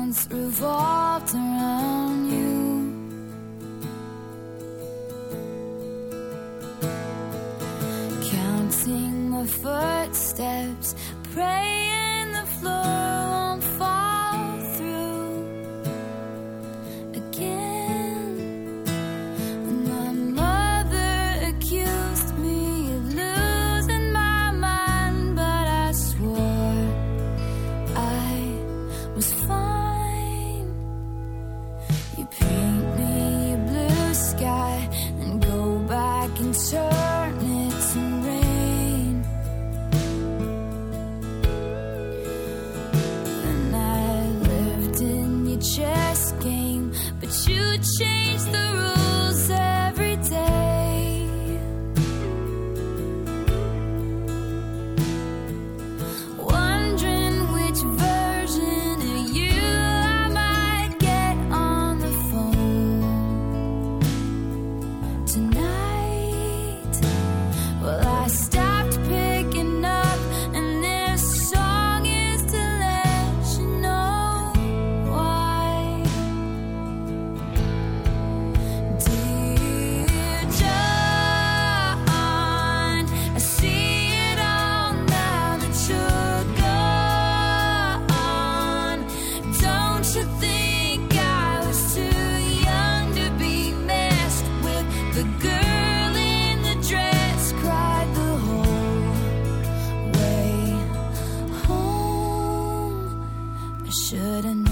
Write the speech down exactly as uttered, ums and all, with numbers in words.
once revolved around you. Counting my footsteps, praying the floor won't fall through again. When my mother accused me of losing my mind, but I swore I was fine. You paint me a blue sky and go back and turn it to rain. And I lived in your chess game, but you changed the rules every day. Wondering which version of you I might get on the phone tonight. Well, I stopped picking up, and this song is to let you know why. Dear John, I see it all now that you're gone. Don't you think I was too young to be messed with? The girl in the dress cried the whole way home. I should've